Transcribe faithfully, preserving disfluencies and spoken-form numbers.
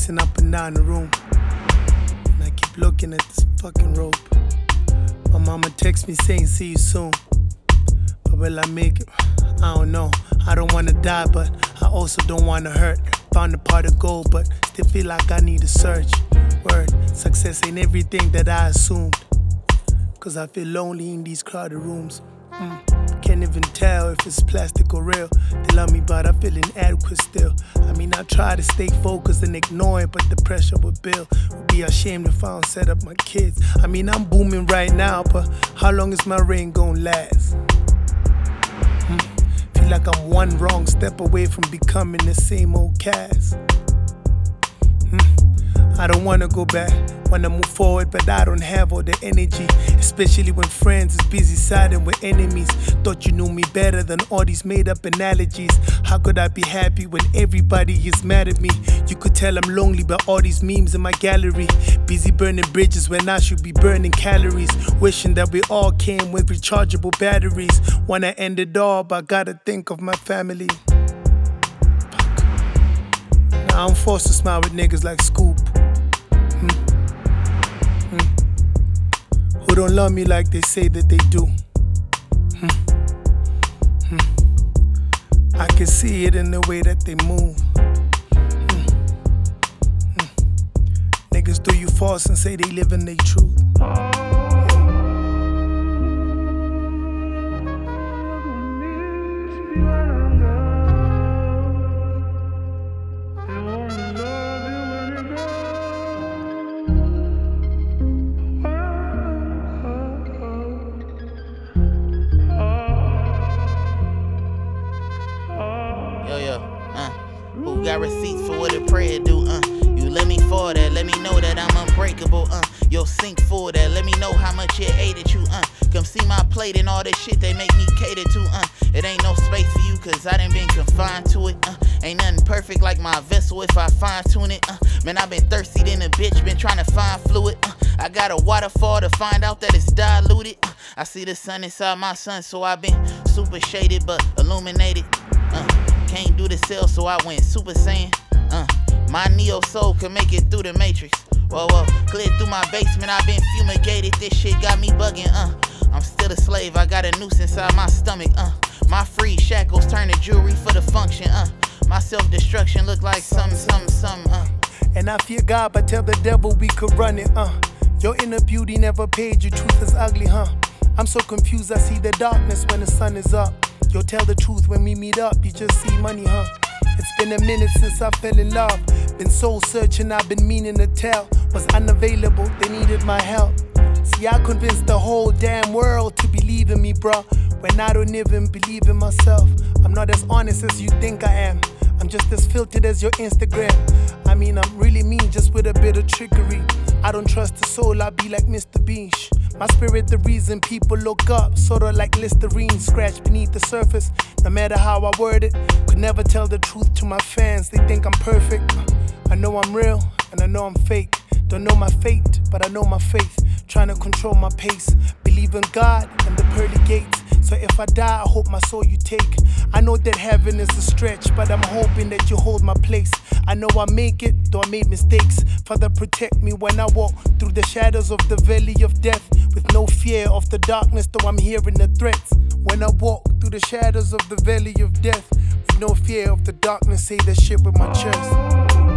pacing up and down the room, and I keep looking at this fucking rope. My mama texts me saying see you soon, but will I make it? I don't know. I don't wanna die, but I also don't wanna hurt. Found a part of gold, but still feel like I need to search. Word, success ain't everything that I assumed, cause I feel lonely in these crowded rooms. Mm. Can't even tell if it's plastic or real. They love me, but I feel inadequate still. I mean, I try to stay focused and ignore it, but the pressure would build. Would be ashamed if I don't set up my kids. I mean, I'm booming right now, but how long is my reign gonna last? Mm. Feel like I'm one wrong step away from becoming the same old cast. Mm. I don't wanna go back, wanna move forward, but I don't have all the energy. Especially when friends is busy siding with enemies. Thought you knew me better than all these made up analogies. How could I be happy when everybody is mad at me? You could tell I'm lonely by all these memes in my gallery. Busy burning bridges when I should be burning calories. Wishing that we all came with rechargeable batteries. Wanna end it all, but gotta think of my family. Now I'm forced to smile with niggas like Scoop. Hmm. Hmm. Who don't love me like they say that they do. Hmm. Hmm. I can see it in the way that they move. Hmm. Hmm. Niggas do you false and say they live in their truth. Yo, yo, uh, who got receipts for what a prayer do, uh, you let me fall that, let me know that I'm unbreakable, uh, yo, sink for that, let me know how much it ate at you, uh, come see my plate and all that shit they make me cater to, uh, it ain't no space for you cause I done been confined to it, uh, ain't nothing perfect like my vessel if I fine tune it, uh, man I been thirsty than a bitch, been trying to find fluid, uh, I got a waterfall to find out that it's diluted, uh, I see the sun inside my sun so I been super shaded but illuminated, uh, can't do the cell, so I went Super Saiyan. Uh, my Neo soul can make it through the Matrix. Whoa, whoa, clear through my basement, I've been fumigated. This shit got me bugging. Uh, I'm still a slave, I got a noose inside my stomach. Uh, my free shackles turn to jewelry for the function. Uh, my self-destruction look like something, something, something. Uh. And I fear God, but tell the devil we could run it. Uh, your inner beauty never paid, your truth is ugly, huh? I'm so confused, I see the darkness when the sun is up. Yo, tell the truth when we meet up, you just see money, huh? It's been a minute since I fell in love. Been soul searching, I've been meaning to tell. Was unavailable, they needed my help. See, I convinced the whole damn world to believe in me, bruh. When I don't even believe in myself. I'm not as honest as you think I am. I'm just as filtered as your Instagram. I mean, I'm really mean, just with a bit of trickery. I don't trust the soul, I be like Mister Bean. Shh. My spirit, the reason people look up, sorta like Listerine, scratched beneath the surface. No matter how I word it, could never tell the truth to my fans. They think I'm perfect. I know I'm real, and I know I'm fake. Don't know my fate, but I know my faith. Trying to control my pace. Believe in God and the pearly gates. So if I die, I hope my soul you take. I know that heaven is a stretch, but I'm hoping that you hold my place. I know I make it, though I made mistakes. Father, protect me when I walk through the shadows of the valley of death. With no fear of the darkness, though I'm hearing the threats. When I walk through the shadows of the valley of death. With no fear of the darkness, say that shit with my chest.